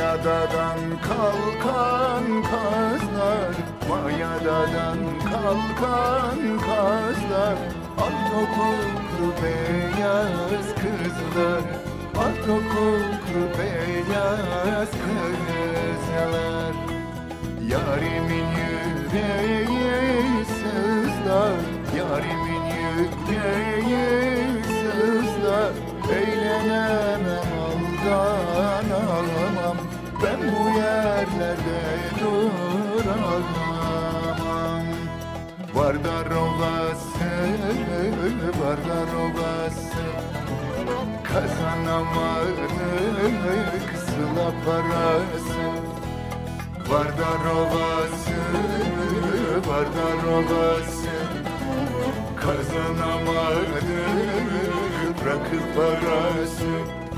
Mayadadan kalkan kazlar, mayadadan kalkan kazlar, al topuklu beyaz kızlar, al topuklu beyaz kızlar. Yarimin yüreği sızlar, yarimin yüreği sızlar. Eğlenemem, aldanamam, ben bu yerlerde duramam. Vardar Ovası, Vardar Ovası, kazanamadık sıla parası. Vardar Ovası, Vardar Ovası, kazanamadık rakı parası.